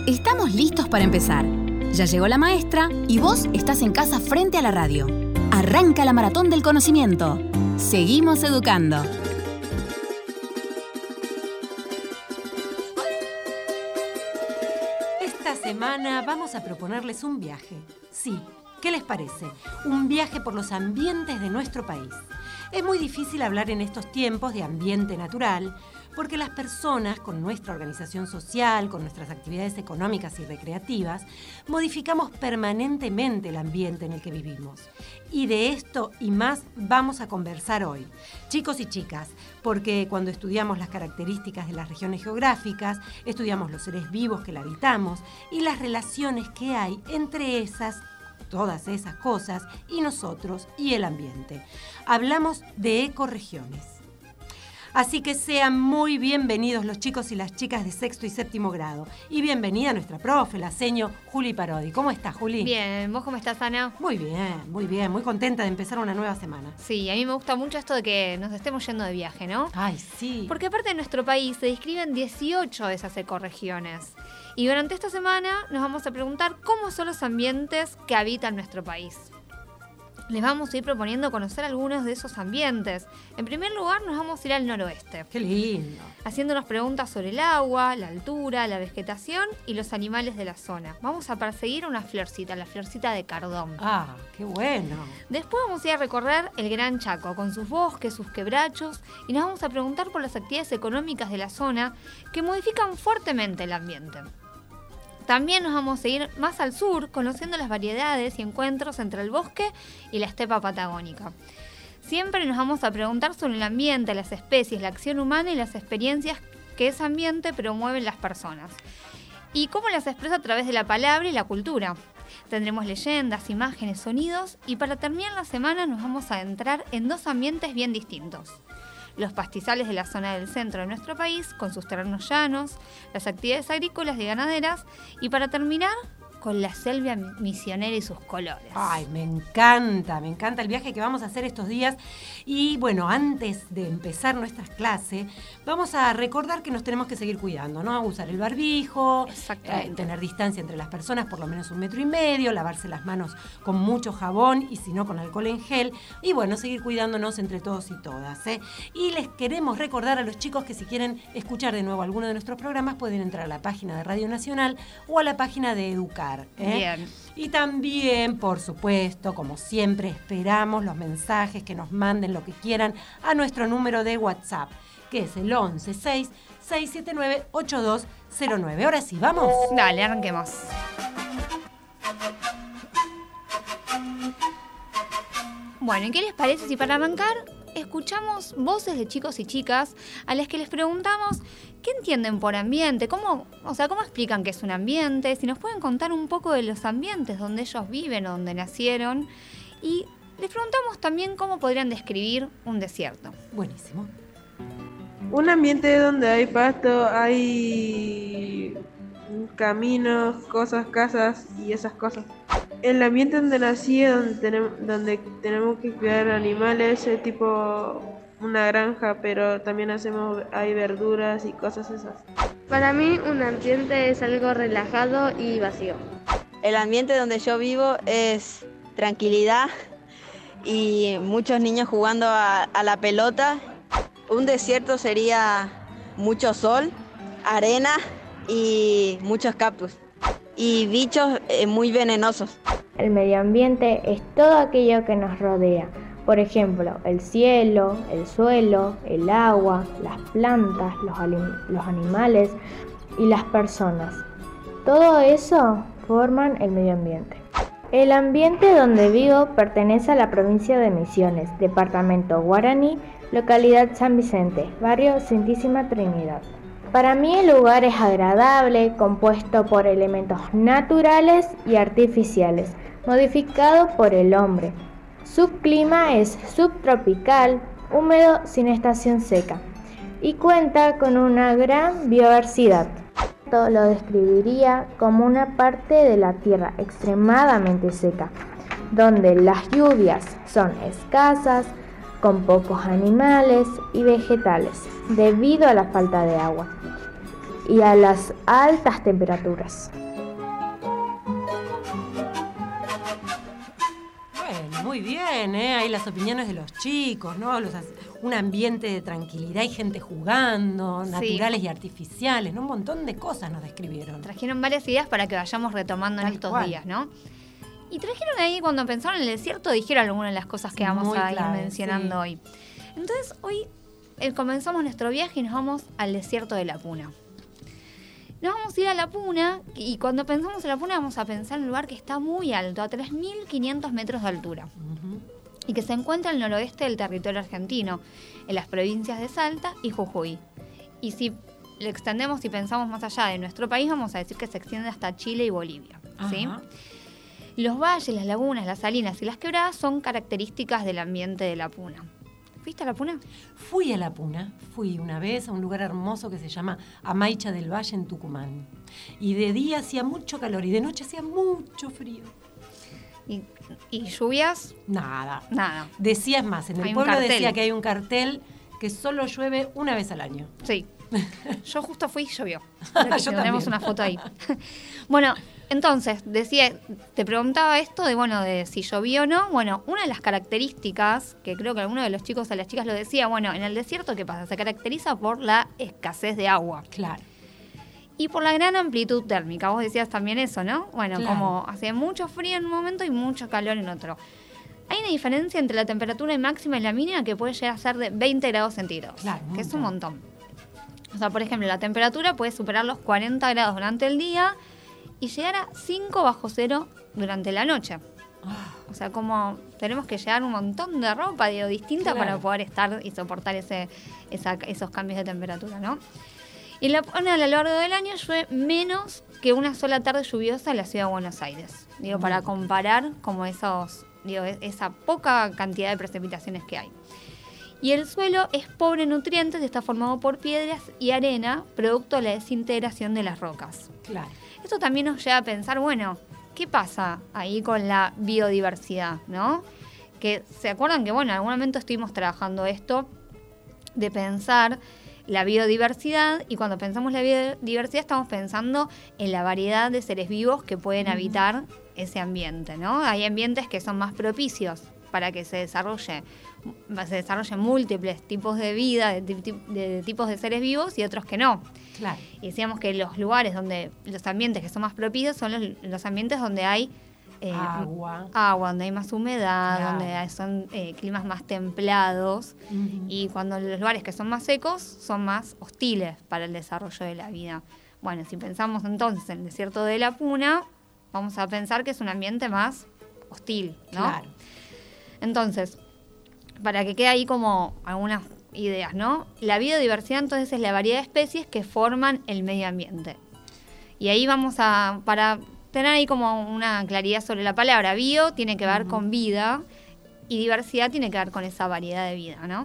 Estamos listos para empezar. Ya llegó la maestra y vos estás en casa frente a la radio. Arranca la maratón del conocimiento. Seguimos educando. Esta semana vamos a proponerles un viaje. Sí, ¿qué les parece? Un viaje por los ambientes de nuestro país. Es muy difícil hablar en estos tiempos de ambiente natural, porque las personas, con nuestra organización social, con nuestras actividades económicas y recreativas, modificamos permanentemente el ambiente en el que vivimos. Y de esto y más vamos a conversar hoy, chicos y chicas, porque cuando estudiamos las características de las regiones geográficas, estudiamos los seres vivos que la habitamos y las relaciones que hay entre todas esas cosas y nosotros y el ambiente. Hablamos de ecorregiones. Así que sean muy bienvenidos los chicos y las chicas de sexto y séptimo grado. Y bienvenida a nuestra profe, la seño Juli Parodi. ¿Cómo estás, Juli? Bien, ¿vos cómo estás, Ana? Muy bien, muy bien. Muy contenta de empezar una nueva semana. Sí, a mí me gusta mucho esto de que nos estemos yendo de viaje, ¿no? Ay, sí. Porque aparte de nuestro país se describen 18 de esas ecorregiones. Y durante esta semana nos vamos a preguntar cómo son los ambientes que habitan nuestro país. Les vamos a ir proponiendo conocer algunos de esos ambientes. En primer lugar, nos vamos a ir al noroeste. ¡Qué lindo! Haciéndonos preguntas sobre el agua, la altura, la vegetación y los animales de la zona. Vamos a perseguir una florcita, la florcita de cardón. ¡Ah, qué bueno! Después vamos a ir a recorrer el Gran Chaco, con sus bosques, sus quebrachos, y nos vamos a preguntar por las actividades económicas de la zona que modifican fuertemente el ambiente. También nos vamos a ir más al sur, conociendo las variedades y encuentros entre el bosque y la estepa patagónica. Siempre nos vamos a preguntar sobre el ambiente, las especies, la acción humana y las experiencias que ese ambiente promueve en las personas. Y cómo las expresa a través de la palabra y la cultura. Tendremos leyendas, imágenes, sonidos y para terminar la semana nos vamos a adentrar en dos ambientes bien distintos. Los pastizales de la zona del centro de nuestro país, con sus terrenos llanos, las actividades agrícolas y ganaderas, y para terminar, con la selva misionera y sus colores. Ay, me encanta el viaje que vamos a hacer estos días. Y bueno, antes de empezar nuestra clase, vamos a recordar que nos tenemos que seguir cuidando, ¿no? Usar el barbijo, tener distancia entre las personas, por lo menos 1,5 metros, lavarse las manos con mucho jabón y si no con alcohol en gel. Y bueno, seguir cuidándonos entre todos y todas, ¿eh? Y les queremos recordar a los chicos que si quieren escuchar de nuevo alguno de nuestros programas, pueden entrar a la página de Radio Nacional o a la página de Educar. Bien. Y también, por supuesto, como siempre, esperamos los mensajes que nos manden lo que quieran a nuestro número de WhatsApp, que es el 11-679-8209. Ahora sí, ¿vamos? Dale, arranquemos. Bueno, ¿y qué les parece si para arrancar escuchamos voces de chicos y chicas a las que les preguntamos qué entienden por ambiente, cómo explican qué es un ambiente, si nos pueden contar un poco de los ambientes donde ellos viven o donde nacieron, y les preguntamos también cómo podrían describir un desierto. Buenísimo. Un ambiente donde hay pasto, hay caminos, cosas, casas y esas cosas. El ambiente donde nací, donde tenemos que cuidar animales, es tipo una granja, pero también hay verduras y cosas esas. Para mí un ambiente es algo relajado y vacío. El ambiente donde yo vivo es tranquilidad y muchos niños jugando a la pelota. Un desierto sería mucho sol, arena y muchos cactus y bichos muy venenosos. El medio ambiente es todo aquello que nos rodea. Por ejemplo, el cielo, el suelo, el agua, las plantas, los animales y las personas. Todo eso forman el medio ambiente. El ambiente donde vivo pertenece a la provincia de Misiones, departamento Guaraní, localidad San Vicente, barrio Santísima Trinidad. Para mí el lugar es agradable, compuesto por elementos naturales y artificiales, modificado por el hombre. Su clima es subtropical, húmedo sin estación seca y cuenta con una gran biodiversidad. Lo describiría como una parte de la tierra extremadamente seca, donde las lluvias son escasas, con pocos animales y vegetales, debido a la falta de agua. y a las altas temperaturas. Bueno, muy bien, ahí las opiniones de los chicos, ¿no? Un ambiente de tranquilidad y gente jugando, Sí. naturales y artificiales, ¿no? Un montón de cosas nos describieron. Trajeron varias ideas para que vayamos retomando en Tal estos cual. días, ¿no? Y trajeron ahí, cuando pensaron en el desierto, dijeron algunas de las cosas que vamos Muy a ir clave, mencionando sí. hoy. Entonces, hoy comenzamos nuestro viaje y nos vamos al desierto de la Puna. Nos vamos a ir a la Puna y cuando pensamos en la Puna vamos a pensar en un lugar que está muy alto, a 3.500 metros de altura, Ujú. y que se encuentra al noroeste del territorio argentino, en las provincias de Salta y Jujuy. Y si lo extendemos y pensamos más allá de nuestro país, vamos a decir que se extiende hasta Chile y Bolivia, ¿sí? Ajá. Los valles, las lagunas, las salinas y las quebradas son características del ambiente de la Puna. ¿Fuiste a la Puna? Fui a la Puna, fui una vez a un lugar hermoso que se llama Amaicha del Valle en Tucumán. Y de día hacía mucho calor y de noche hacía mucho frío. ¿Y lluvias? Nada. Nada. Decía, es más, en Hay el un pueblo cartel. decía que hay un cartel que solo llueve una vez al año. Sí. Yo justo fui y llovió. Yo Tenemos también. una foto ahí. Bueno, entonces, te preguntaba esto de si llovió o no. Bueno, una de las características, que creo que alguno de los chicos o las chicas lo decía, bueno, en el desierto, ¿qué pasa? Se caracteriza por la escasez de agua Claro. y por la gran amplitud térmica. Vos decías también eso, ¿no? Bueno, Claro. como hace mucho frío en un momento y mucho calor en otro. Hay una diferencia entre la temperatura máxima y la mínima que puede llegar a ser de 20 grados centígrados, Claro, un que es un montón. montón. O sea, por ejemplo, la temperatura puede superar los 40 grados durante el día y llegar a 5 bajo cero durante la noche. Ah, O sea, como tenemos que llevar un montón de ropa distinta Claro. para poder estar y soportar esos cambios de temperatura, ¿no? Y la Puna a lo largo del año llueve menos que una sola tarde lluviosa en la ciudad de Buenos Aires. Digo, para comparar como esa poca cantidad de precipitaciones que hay. Y el suelo es pobre en nutrientes y está formado por piedras y arena, producto de la desintegración de las rocas. claro. Esto también nos lleva a pensar, bueno, ¿qué pasa ahí con la biodiversidad, no? Que se acuerdan que, bueno, en algún momento estuvimos trabajando esto de pensar la biodiversidad, y cuando pensamos la biodiversidad estamos pensando en la variedad de seres vivos que pueden habitar ese ambiente, ¿no? Hay ambientes que son más propicios para que se desarrollen múltiples tipos de vida, de tipos de seres vivos, y otros que no. Claro. Y decíamos que los lugares los ambientes que son más propicios son los ambientes donde hay Agua. donde hay más humedad, Claro. donde son climas más templados, Ujú. y cuando los lugares que son más secos son más hostiles para el desarrollo de la vida. Bueno, si pensamos entonces en el desierto de la Puna, vamos a pensar que es un ambiente más hostil, ¿no? Claro. Entonces, para que quede ahí como algunas ideas, ¿no? La biodiversidad entonces es la variedad de especies que forman el medio ambiente. Y ahí para tener ahí como una claridad sobre la palabra, bio tiene que ver con vida y diversidad tiene que ver con esa variedad de vida, ¿no?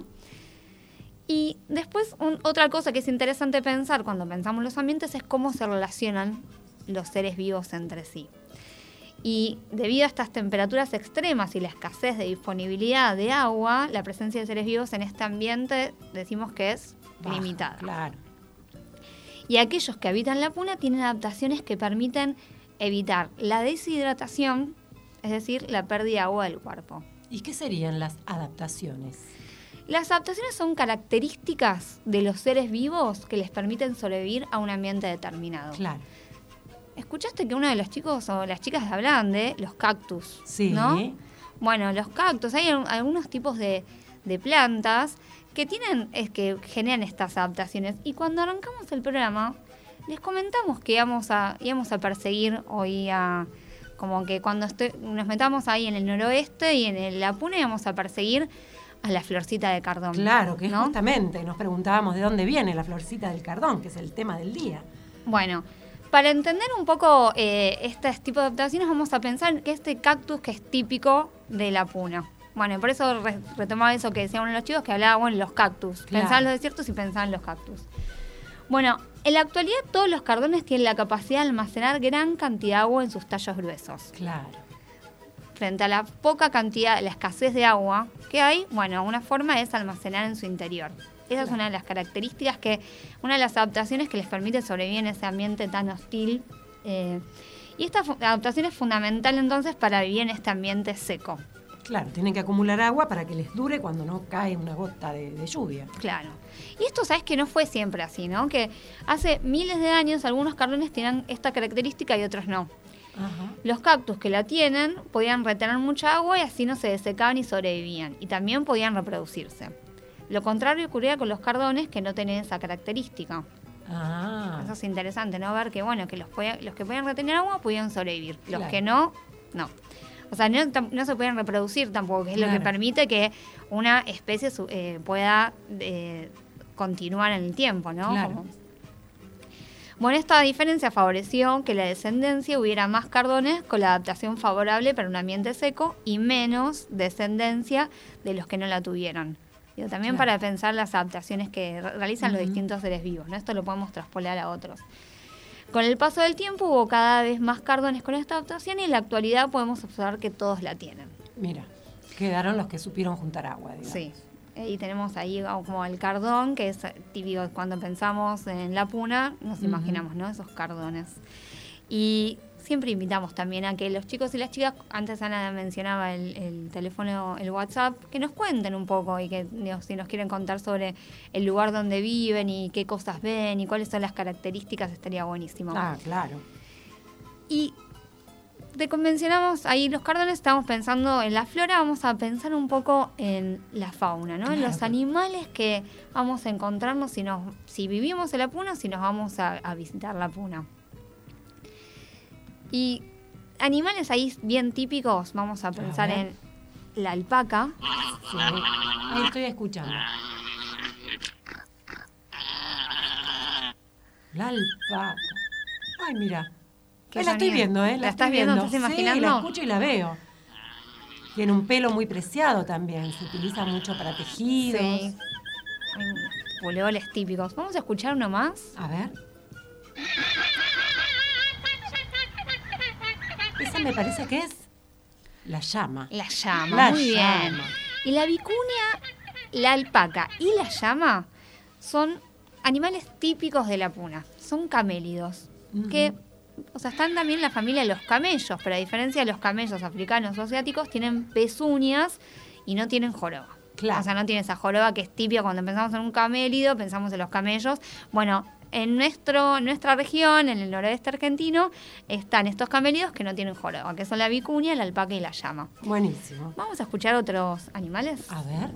Y después otra cosa que es interesante pensar cuando pensamos en los ambientes es cómo se relacionan los seres vivos entre sí. Y debido a estas temperaturas extremas y la escasez de disponibilidad de agua, la presencia de seres vivos en este ambiente decimos que es Baja, limitada. Claro. Y aquellos que habitan la Puna tienen adaptaciones que permiten evitar la deshidratación, es decir, la pérdida de agua del cuerpo. ¿Y qué serían las adaptaciones? Las adaptaciones son características de los seres vivos que les permiten sobrevivir a un ambiente determinado. Claro. ¿Escuchaste que uno de los chicos o las chicas hablaban de los cactus? Sí. ¿No? Bueno, los cactus, hay algunos tipos de plantas que generan estas adaptaciones. Y cuando arrancamos el programa, les comentamos que íbamos a perseguir hoy como que cuando nos metamos ahí en el noroeste y en la Puna íbamos a perseguir a la florcita de cardón. Claro, que ¿no? justamente nos preguntábamos de dónde viene la florcita del cardón, que es el tema del día. Bueno, para entender un poco este tipo de adaptaciones vamos a pensar que este cactus que es típico de la Puna. Bueno, y por eso retomaba eso que decía uno de los chicos que hablaba, bueno, los cactus. Claro. Pensaba en los desiertos y pensaba en los cactus. Bueno, en la actualidad todos los cardones tienen la capacidad de almacenar gran cantidad de agua en sus tallos gruesos. Claro. Frente a la poca cantidad, la escasez de agua que hay, bueno, una forma es almacenar en su interior. Esa es una de las características una de las adaptaciones que les permite sobrevivir en ese ambiente tan hostil. Y esta adaptación es fundamental entonces para vivir en este ambiente seco. Claro, tienen que acumular agua para que les dure cuando no cae una gota de lluvia. Claro. Y esto, sabes que no fue siempre así, ¿no? Que hace miles de años algunos cardones tenían esta característica y otros no. Ajá. Los cactus que la tienen podían retener mucha agua y así no se desecaban y sobrevivían. Y también podían reproducirse. Lo contrario ocurría con los cardones que no tenían esa característica. Ah. Eso es interesante, ¿no? Ver que, bueno, que los que podían retener agua podían sobrevivir. Los Claro. que no, no. O sea, no se pueden reproducir tampoco, que es lo que permite que una especie pueda continuar en el tiempo, ¿no? Claro. Bueno, esta diferencia favoreció que la descendencia hubiera más cardones con la adaptación favorable para un ambiente seco y menos descendencia de los que no la tuvieron. Digo, también Claro. para pensar las adaptaciones que realizan los distintos seres vivos, ¿no? Esto lo podemos traspolar a otros. Con el paso del tiempo hubo cada vez más cardones con esta adaptación y en la actualidad podemos observar que todos la tienen. Mira, quedaron los que supieron juntar agua, digamos. Sí. Y tenemos ahí como el cardón, que es típico cuando pensamos en la puna, nos imaginamos, ¿no? Esos cardones. Y siempre invitamos también a que los chicos y las chicas, antes Ana mencionaba el teléfono, el WhatsApp, que nos cuenten un poco y que si nos quieren contar sobre el lugar donde viven y qué cosas ven y cuáles son las características, estaría buenísimo. Ah, claro. Y te convencionamos ahí los cardones, estamos pensando en la flora, vamos a pensar un poco en la fauna, ¿no? En los animales que vamos a encontrarnos si vivimos en la puna o si nos vamos a visitar la puna. Y animales ahí bien típicos, vamos a pensar en la alpaca. Sí. Ahí estoy escuchando. La alpaca. Ay, mira. ¿Qué La estoy sonido? viendo, ¿eh? ¿La estás viendo? ¿Estás imaginando? Sí, la escucho y la veo. Tiene un pelo muy preciado también. Se utiliza mucho para tejidos. Sí. Hay unos puleoles típicos. Vamos a escuchar uno más. A ver. Esa me parece que es la llama. La llama, La muy llama. bien. Y la vicuña, la alpaca y la llama son animales típicos de la puna. Son camélidos. Que, o sea, están también en la familia de los camellos, pero a diferencia de los camellos africanos o asiáticos, tienen pezuñas y no tienen joroba. Claro. O sea, no tienen esa joroba que es típica cuando pensamos en un camélido, pensamos en los camellos. Bueno, en nuestra región, en el noroeste argentino, están estos camélidos que no tienen joroba, que son la vicuña, la alpaca y la llama. Buenísimo. Vamos a escuchar otros animales. A ver.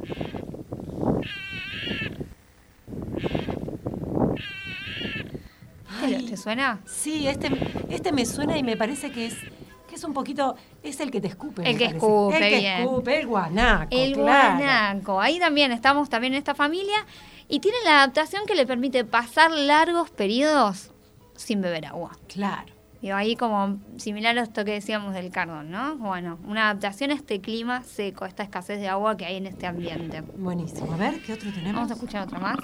¿Te suena? Sí, este me suena y me parece que es un poquito, es el que te escupe. El me que parece. escupe, el que bien. escupe, el guanaco. El claro. guanaco. Ahí también estamos también en esta familia y tiene la adaptación que le permite pasar largos periodos sin beber agua. Claro. Digo, ahí como similar a esto que decíamos del cardón, ¿no? Bueno, una adaptación a este clima seco, esta escasez de agua que hay en este ambiente. Buenísimo. A ver, ¿qué otro tenemos? Vamos a escuchar otro más.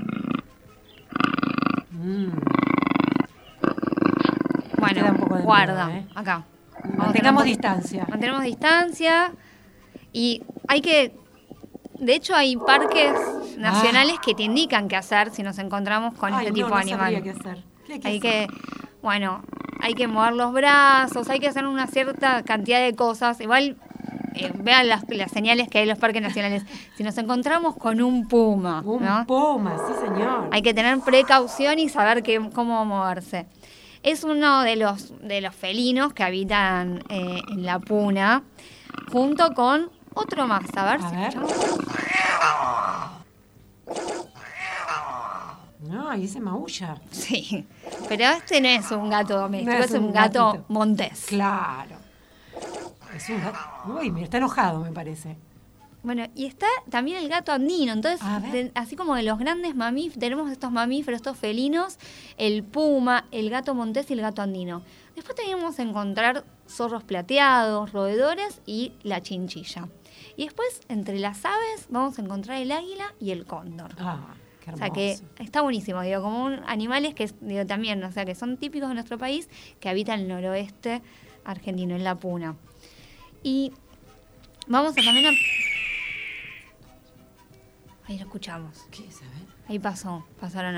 Queda un poco Bueno, de guarda, miedo, ¿eh? acá. Mantengamos distancia. Mantenemos distancia y hay que... De hecho, hay parques nacionales que te indican qué hacer si nos encontramos con Ay, este no, tipo de no animal. sabría qué hacer. ¿Qué hay que Hay hacer? que, bueno, hay que mover los brazos, hay que hacer una cierta cantidad de cosas. Igual, vean las señales que hay en los parques nacionales. Si nos encontramos con un puma, Un ¿no? puma, sí señor. Hay que tener precaución y saber cómo moverse. Es uno de los felinos que habitan en la puna, junto con otro más. A ver si escuchamos. No, y ese maulla. Sí, pero este no es un gato doméstico, No es un gato gatito. montés. Claro. Es un gato. Uy, mira, está enojado, me parece. Bueno, y está también el gato andino. Entonces, A ver. así como de los grandes mamíferos, tenemos estos mamíferos, estos felinos, el puma, el gato montés y el gato andino. Después tenemos que encontrar zorros plateados, roedores y la chinchilla. Y después, entre las aves, vamos a encontrar el águila y el cóndor. Ah, qué O hermoso. sea que está buenísimo, digo, como animales que digo, también, o sea, que son típicos de nuestro país, que habitan el noroeste argentino, en la puna. Y vamos a también a... Ahí lo escuchamos. ¿Qué es? A ver. Ahí pasaron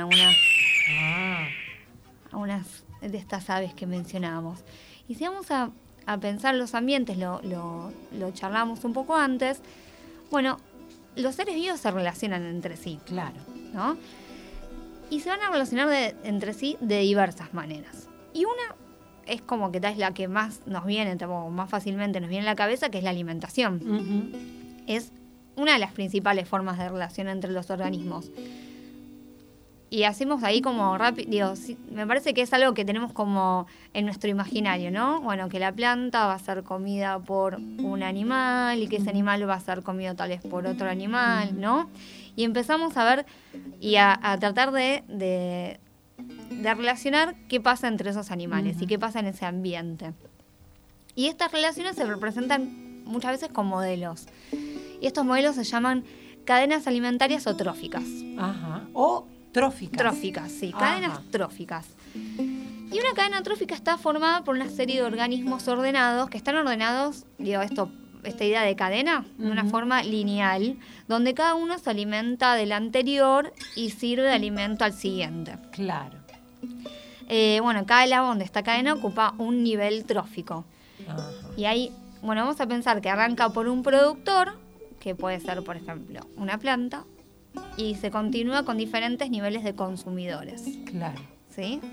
algunas de estas aves que mencionábamos. Y si vamos a pensar los ambientes, lo charlamos un poco antes, bueno, los seres vivos se relacionan entre sí. Claro. ¿No? Y se van a relacionar entre sí de diversas maneras. Y una es como que tal es la que más nos viene, más fácilmente nos viene a la cabeza, que es la alimentación. Uh-huh. Es una de las principales formas de relación entre los organismos. Y hacemos ahí como rápido, me parece que es algo que tenemos como en nuestro imaginario, ¿no? Bueno, que la planta va a ser comida por un animal y que ese animal va a ser comido tal vez por otro animal, ¿no? Y empezamos a ver y a tratar de relacionar qué pasa entre esos animales y qué pasa en ese ambiente. Y estas relaciones se representan muchas veces con modelos. Y estos modelos se llaman cadenas alimentarias o tróficas. Ajá. O tróficas. Tróficas, sí, cadenas tróficas. Y una cadena trófica está formada por una serie de organismos ordenados, que están ordenados, esta idea de cadena, de una forma lineal, donde cada uno se alimenta del anterior y sirve de alimento al siguiente. Claro. Cada eslabón de esta cadena ocupa un nivel trófico. Ajá. Y ahí, vamos a pensar que arranca por un productor, que puede ser, por ejemplo, una planta, y se continúa con diferentes niveles de consumidores. Claro. ¿Sí?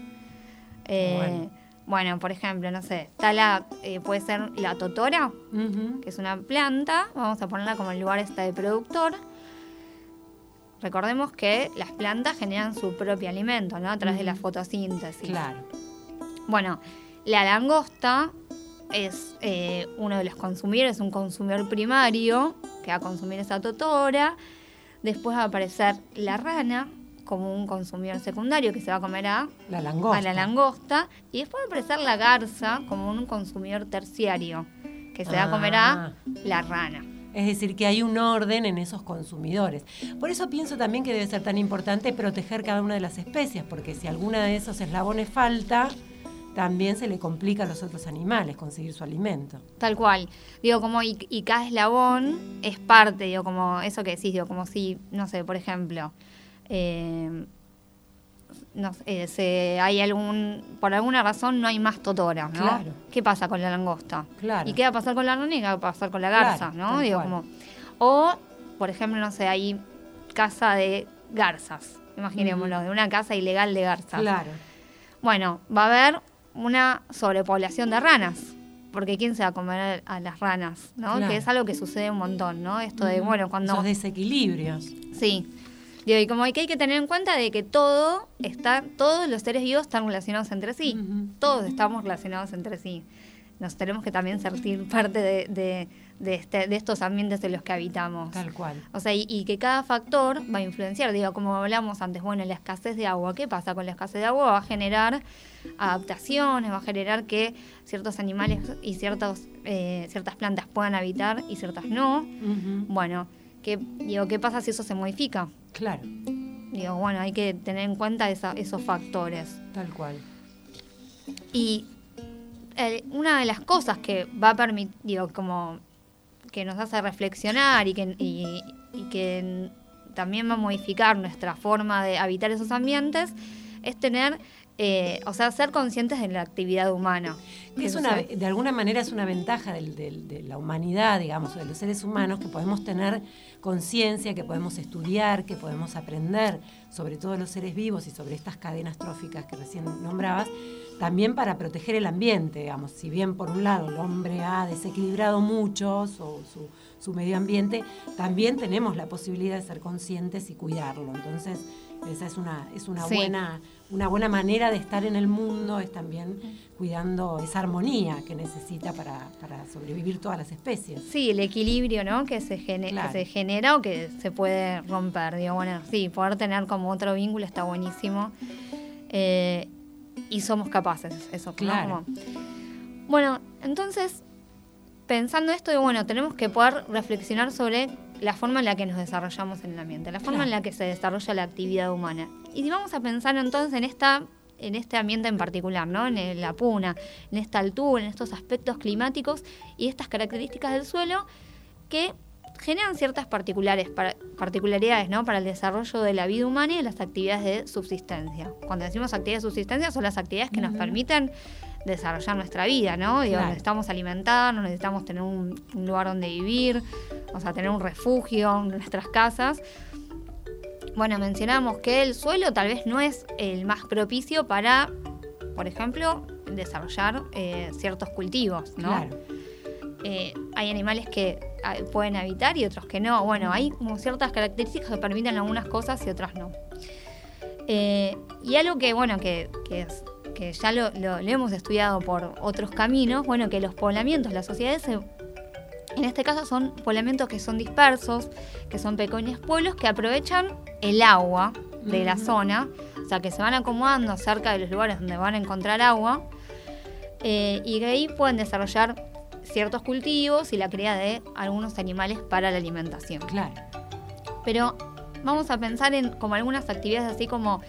Bueno. Por ejemplo, no sé, puede ser la totora, que es una planta, vamos a ponerla como el lugar de productor. Recordemos que las plantas generan su propio alimento, ¿no? A través de la fotosíntesis. Claro. Bueno, la langosta es uno de los consumidores, un consumidor primario que va a consumir esa totora. Después va a aparecer la rana como un consumidor secundario que se va a comer a la langosta. Y después va a aparecer la garza como un consumidor terciario que se va a comer a la rana. Es decir, que hay un orden en esos consumidores. Por eso pienso también que debe ser tan importante proteger cada una de las especies, porque si alguna de esos eslabones falta, también se le complica a los otros animales conseguir su alimento. Tal cual. Y cada eslabón es parte, como eso que decís, como si, no sé, por ejemplo, por alguna razón no hay más totora, ¿no? Claro. ¿Qué pasa con la langosta? Claro. ¿Y qué va a pasar con la rana y qué va a pasar con la garza, claro, ¿no? O, por ejemplo, no sé, hay caza de garzas, imaginémoslo, de una caza ilegal de garzas. Claro. Bueno, va a haber una sobrepoblación de ranas, porque ¿quién se va a comer a las ranas? ¿No? Claro. Que es algo que sucede un montón, ¿no? Esto de, cuando... Esos desequilibrios. Sí. Y como hay que tener en cuenta de que todos los seres vivos están relacionados entre sí. Todos estamos relacionados entre sí. Nos tenemos que también sentir parte de estos ambientes en los que habitamos. Tal cual. O sea, y que cada factor va a influenciar. Como hablamos antes, la escasez de agua. ¿Qué pasa con la escasez de agua? Va a generar adaptaciones, va a generar que ciertos animales y ciertas plantas puedan habitar y ciertas no. ¿Qué pasa si eso se modifica? Claro. Hay que tener en cuenta esos factores. Tal cual. Y una de las cosas que va a permitir, como que nos hace reflexionar y que también va a modificar nuestra forma de habitar esos ambientes, es tener, ser conscientes de la actividad humana. De alguna manera es una ventaja de la humanidad, digamos, de los seres humanos, que podemos tener conciencia, que podemos estudiar, que podemos aprender sobre todos los seres vivos y sobre estas cadenas tróficas que recién nombrabas, también para proteger el ambiente, digamos. Si bien por un lado el hombre ha desequilibrado mucho su medio ambiente, también tenemos la posibilidad de ser conscientes y cuidarlo. Entonces, esa es una buena manera de estar en el mundo, es también cuidando esa armonía que necesita para sobrevivir todas las especies. Sí, el equilibrio, ¿no? que se genera o que se puede romper. Poder tener como otro vínculo está buenísimo. Y somos capaces, eso. Claro. Entonces, pensando esto, tenemos que poder reflexionar sobre la forma en la que nos desarrollamos en el ambiente, la forma en la que se desarrolla la actividad humana. Y si vamos a pensar entonces en este ambiente en particular, ¿no? En la puna, en esta altura, en estos aspectos climáticos y estas características del suelo que generan ciertas particularidades, ¿no? Para el desarrollo de la vida humana y de las actividades de subsistencia. Cuando decimos actividades de subsistencia son las actividades que nos permiten desarrollar nuestra vida, ¿no? Digo, necesitamos alimentarnos, necesitamos tener un lugar donde vivir, o sea, tener un refugio en nuestras casas. Bueno, mencionamos que el suelo tal vez no es el más propicio para, por ejemplo, desarrollar ciertos cultivos, ¿no? Claro. Hay animales que pueden habitar y otros que no. Bueno, hay como ciertas características que permiten algunas cosas y otras no. Y algo que, bueno, que ya lo hemos estudiado por otros caminos, bueno, que los poblamientos, las sociedades, en este caso son poblamientos que son dispersos, que son pequeños pueblos que aprovechan el agua de la zona, o sea, que se van acomodando cerca de los lugares donde van a encontrar agua, y de ahí pueden desarrollar ciertos cultivos y la cría de algunos animales para la alimentación. Claro. Pero vamos a pensar en como algunas actividades así como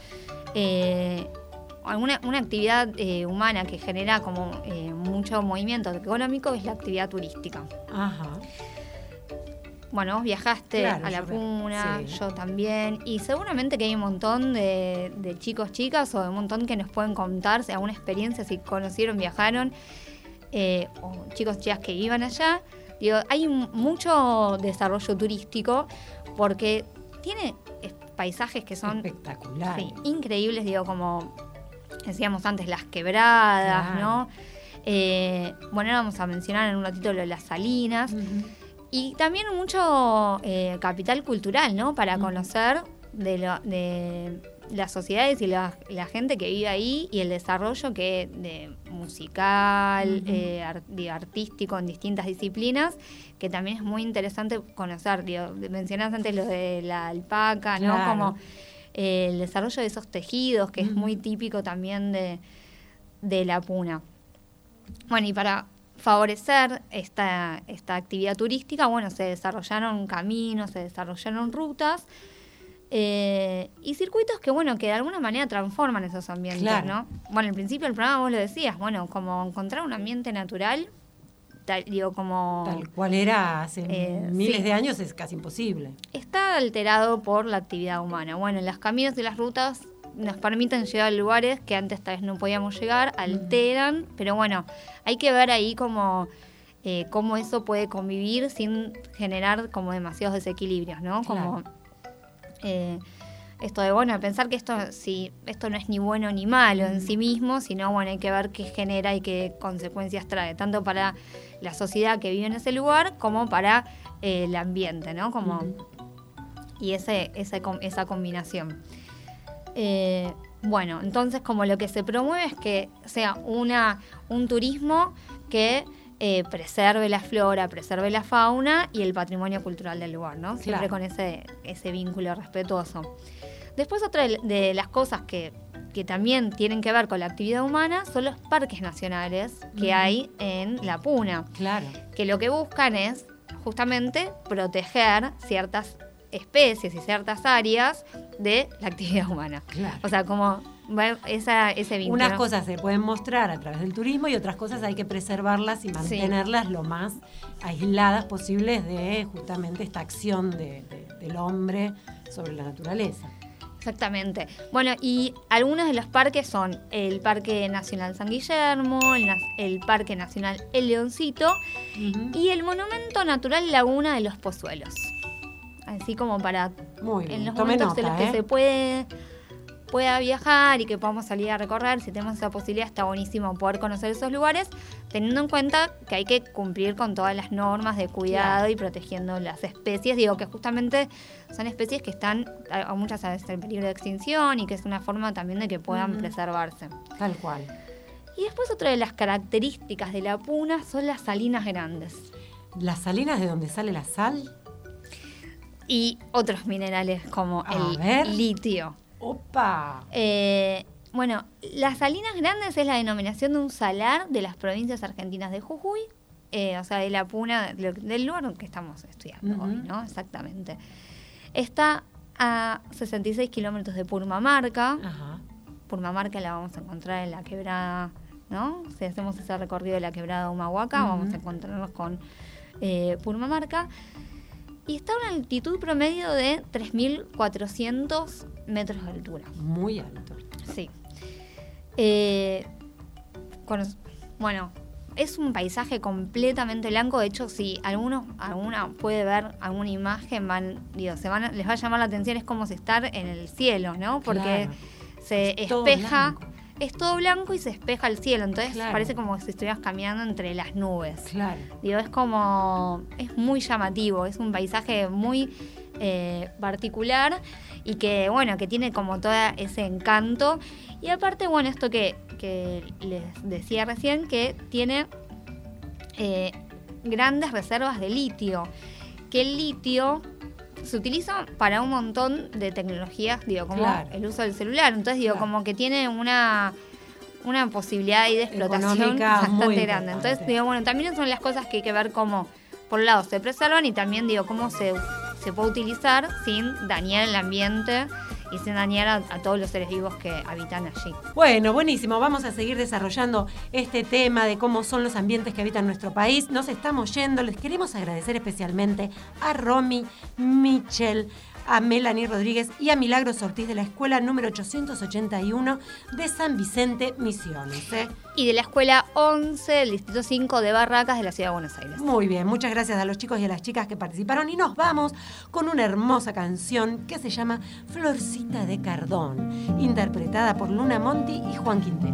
una actividad humana que genera como mucho movimiento económico, es la actividad turística. Ajá. Bueno, vos viajaste a la Puna, sí. Yo también, y seguramente que hay un montón de chicos, chicas, o de un montón que nos pueden contar alguna experiencia, si conocieron, viajaron, o chicos, chicas que iban allá. Digo, hay mucho desarrollo turístico porque tiene paisajes que son espectaculares, sí, increíbles, digo, como decíamos antes, las quebradas, claro, ¿no? Bueno, ahora vamos a mencionar en un ratito lo de las salinas. Y también mucho capital cultural, ¿no? Para conocer de las sociedades y la gente que vive ahí y el desarrollo de musical, artístico en distintas disciplinas, que también es muy interesante conocer. Digo, mencionabas antes lo de la alpaca, ¿no? Claro. Como el desarrollo de esos tejidos, que es muy típico también de la Puna. Bueno, y para favorecer esta actividad turística, bueno, se desarrollaron caminos, se desarrollaron rutas y circuitos que, bueno, que de alguna manera transforman esos ambientes, claro, ¿no? Bueno, al principio del programa vos lo decías, bueno, como encontrar un ambiente natural, tal cual era hace miles de años, es casi imposible. Está alterado por la actividad humana. Bueno, los caminos y las rutas nos permiten llegar a lugares que antes tal vez no podíamos llegar, alteran, pero bueno, hay que ver ahí cómo eso puede convivir sin generar como demasiados desequilibrios, ¿no? Claro. Como esto de, bueno, pensar que esto no es ni bueno ni malo en sí mismo, sino, bueno, hay que ver qué genera y qué consecuencias trae, tanto para la sociedad que vive en ese lugar como para el ambiente, ¿no? Como, y esa combinación. Bueno, entonces como lo que se promueve es que sea un turismo que preserve la flora, preserve la fauna y el patrimonio cultural del lugar, ¿no? Siempre claro, con ese vínculo respetuoso. Después otra de las cosas que también tienen que ver con la actividad humana son los parques nacionales que hay en la Puna. Claro. Que lo que buscan es justamente proteger ciertas especies y ciertas áreas de la actividad humana. Claro. O sea, como ese vínculo. Unas cosas se pueden mostrar a través del turismo y otras cosas hay que preservarlas y mantenerlas lo más aisladas posibles de justamente esta acción del hombre sobre la naturaleza. Exactamente. Bueno, y algunos de los parques son el Parque Nacional San Guillermo, el Parque Nacional El Leoncito y el Monumento Natural Laguna de los Pozuelos. Así como para en los momentos en los que se pueda viajar y que podamos salir a recorrer, si tenemos esa posibilidad, está buenísimo poder conocer esos lugares, teniendo en cuenta que hay que cumplir con todas las normas de cuidado y protegiendo las especies. Digo que justamente son especies que están, a muchas veces, en peligro de extinción y que es una forma también de que puedan preservarse. Tal cual. Y después otra de las características de la Puna son las salinas grandes. ¿Las salinas de donde sale la sal? Y otros minerales como el litio. ¡Opa! Bueno, las salinas grandes es la denominación de un salar de las provincias argentinas de Jujuy, o sea, de la Puna, del lugar que estamos estudiando hoy, ¿no? Exactamente. Está a 66 kilómetros de Purmamarca. Ajá. Purmamarca la vamos a encontrar en la quebrada, ¿no? Si hacemos ese recorrido de la quebrada de Humahuaca, vamos a encontrarnos con Purmamarca. y está a una altitud promedio de 3.400 metros de altura. Muy alto. Sí. Bueno, es un paisaje completamente blanco. De hecho, si alguna puede ver alguna imagen, les va a llamar la atención. Es como si estar en el cielo, ¿no? Porque se espeja. Es todo blanco y se espeja el cielo. Entonces parece como si estuvieras caminando entre las nubes. Claro. Es muy llamativo. Es un paisaje muy particular y que tiene como todo ese encanto. Y aparte, esto que les decía recién, que tiene grandes reservas de litio, que el litio se utiliza para un montón de tecnologías, como el uso del celular. Entonces, como que tiene una posibilidad ahí de explotación bastante grande. Entonces, también son las cosas que hay que ver cómo, por un lado, se preservan y también, cómo se puede utilizar sin dañar el ambiente y sin dañar a todos los seres vivos que habitan allí. Bueno, buenísimo. Vamos a seguir desarrollando este tema de cómo son los ambientes que habitan nuestro país. Nos estamos yendo. Les queremos agradecer especialmente a Romy Michel, a Melanie Rodríguez y a Milagros Ortiz de la escuela número 881 de San Vicente, Misiones. Y de la escuela 11 del Distrito 5 de Barracas de la Ciudad de Buenos Aires. Muy bien, muchas gracias a los chicos y a las chicas que participaron. Y nos vamos con una hermosa canción que se llama Florcita de Cardón, interpretada por Luna Monti y Juan Quintero.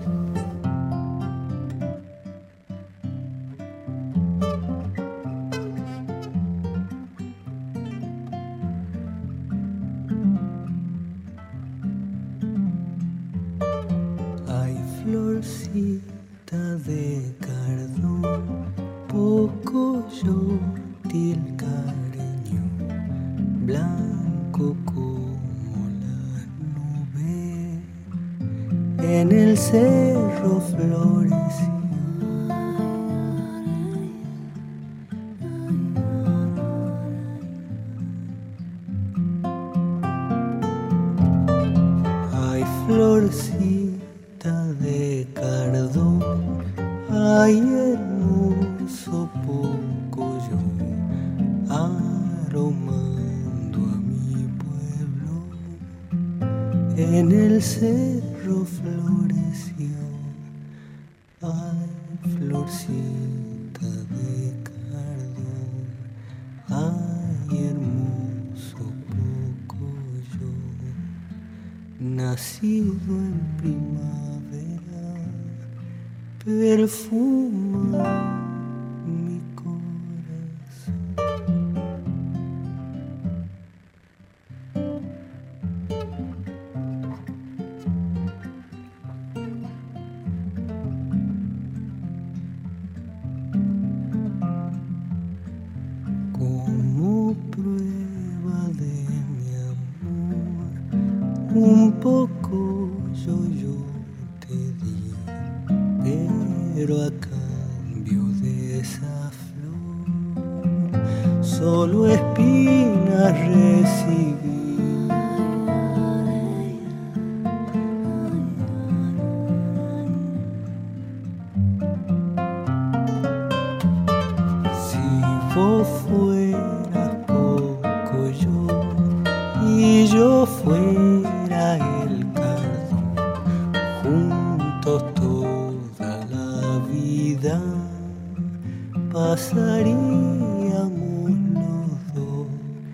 Florcita de cardón, poco yo til cariño, blanco como la nube, en el cerro floreció. Ay, florcita de cardón, ay, hermoso pocoyo, aromando a mi pueblo, en el cerro floreció. Ay, florcita de cardón, ay, hermoso pocoyo, nacido en primavera, perfuma mi corazón. Como prueba de mi amor, un poco yo te di, pero a cambio de esa flor, solo espinas recibí. Si vos fueras poco yo y yo fuera el cardón, juntos toda la vida pasaríamos los dos.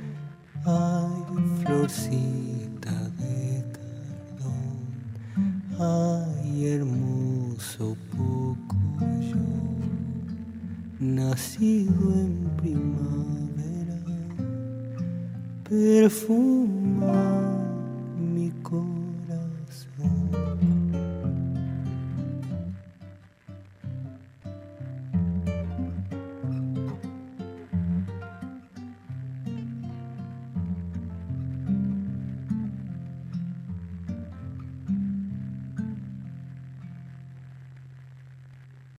Ay, florcita de cardón, ay, hermoso pocoyo, nacido en primavera, perfuma mi corazón.